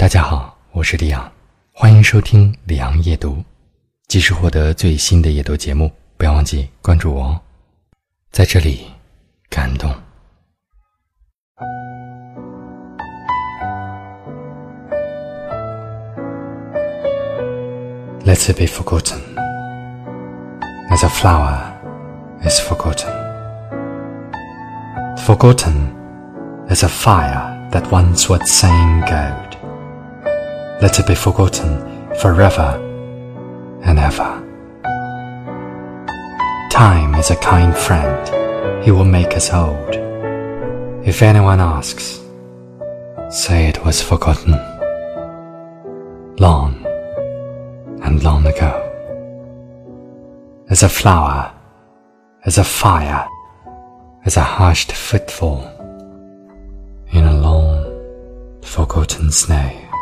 大家好，我是李昂，欢迎收听李昂夜读。及时获得最新的夜读节目，不要忘记关注我哦。在这里感动。Let it be forgotten, as a flower is forgotten. Forgotten as a fire that once was saying gold. Let it be forgotten forever and ever. Time is a kind friend, he will make us old. If anyone asks, say it was forgotten long and long ago. As a flower, as a fire, as a hushed footfall in a long forgotten snow.